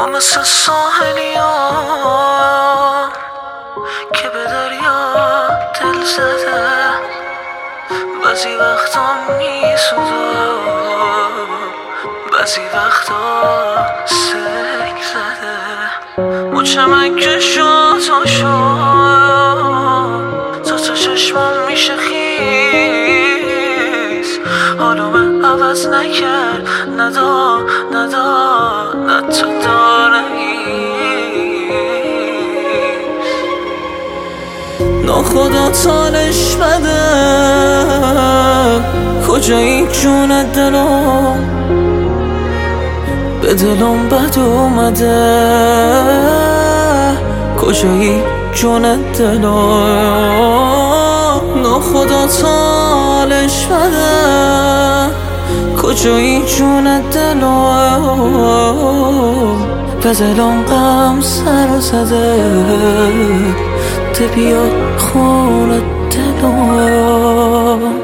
ما مثل ساحلی ها که به دریا دل زده، بعضی وقتا میسوزه، بعضی وقتا سک زده. مچمک که شد تا شد تا چشمم میشه خیز، حالومه عوض نکرد، ندا نه تو داره ناخدا تالش بده، کجایی جون دلم، به دلم بد اومده، کجایی جون دلم، ناخدا تالش بده، کجایی جون دلم، به دلم غم سر زده، ده بیا خونه دلم.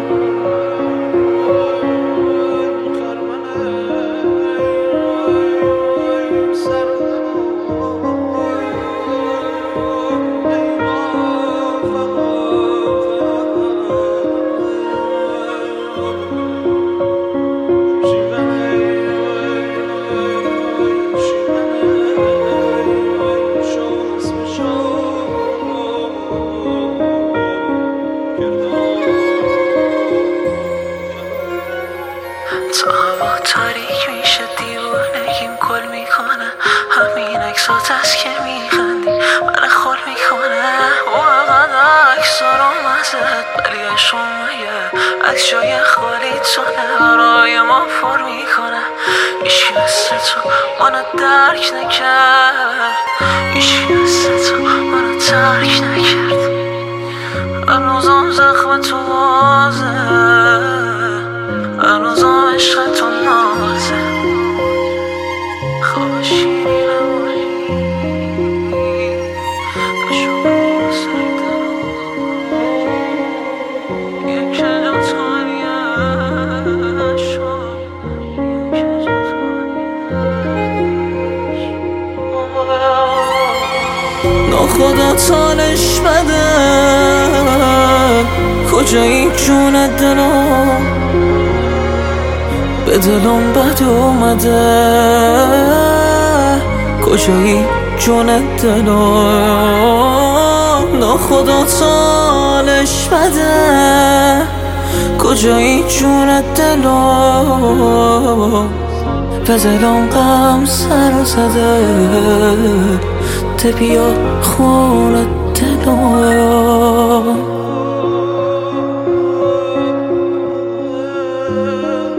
تا هوا تاریک میشه دیوونگیم کل میکنه، همین اکسات از که میخندی من خول میکنه، واقعا اکسا رو مزد ولی عشق مگه عکس جای خالی تونه برای ما پر میکنه. ایشکی مثل تو منو درک نکرد، ایشکی مثل تو منو ترک نکرد، هنوزم زخم تو بازه، هنوزم عشق تو نازه، خواب شیری نمایی بشو سردم یک جا تانیه شد، یک جا تانیه ناخدا تالش بده، کجایی جون دلم، به دلم بد اومده، کجایی جون دلم، ناخدا تالش بده، کجایی جون دلم، به دلم غم سر زده، ده بیا خونه دلم.